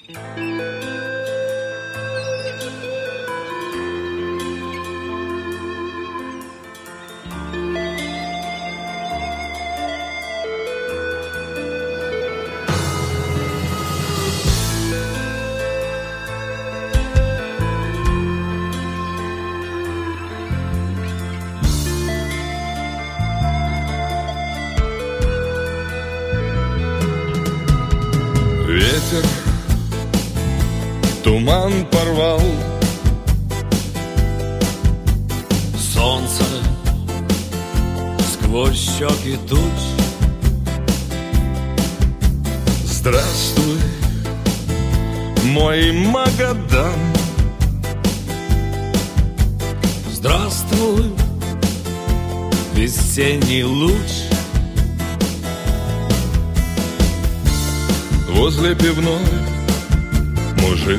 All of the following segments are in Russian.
Ветер туман порвал, солнце сквозь щеки туч. Здравствуй, мой Магадан. Здравствуй, весенний луч. Возле пивной мужик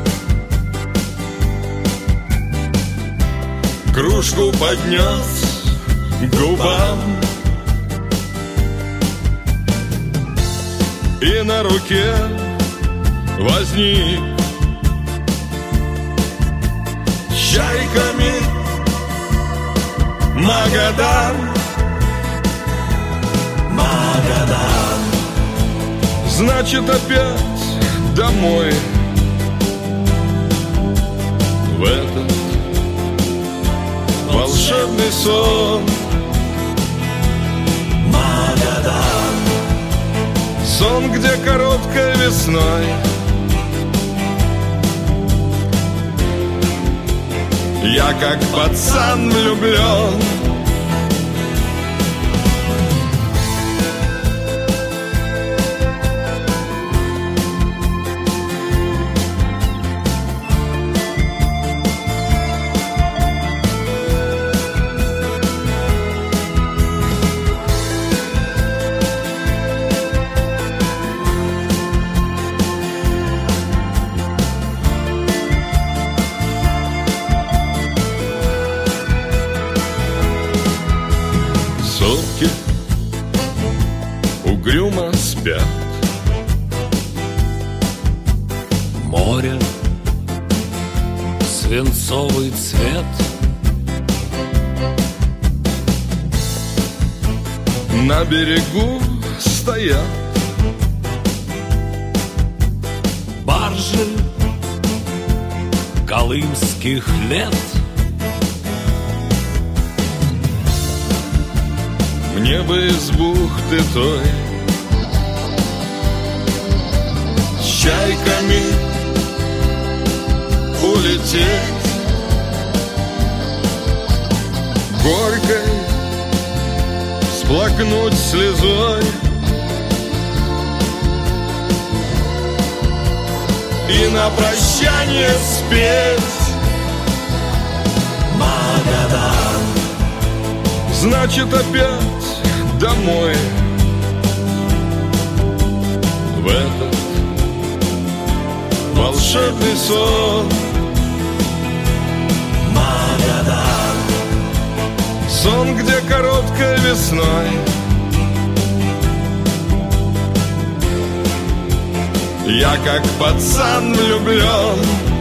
кружку поднес к губам, и на руке возник чайками Магадан. Магадан. Значит, опять домой, в этот волшебный сон. Магадан. Сон, где короткой весной я как пацан влюблен. Сопки угрюмо спят, Море, свинцовый цвет. на берегу стоят баржи колымских лет. мне бы из бухты той с чайками улететь, горькой всплакнуть слезой и на прощание спеть Магадан. значит опять домой, в этот волшебный сон. Магадан. Сон, где короткой весной я как пацан влюблен.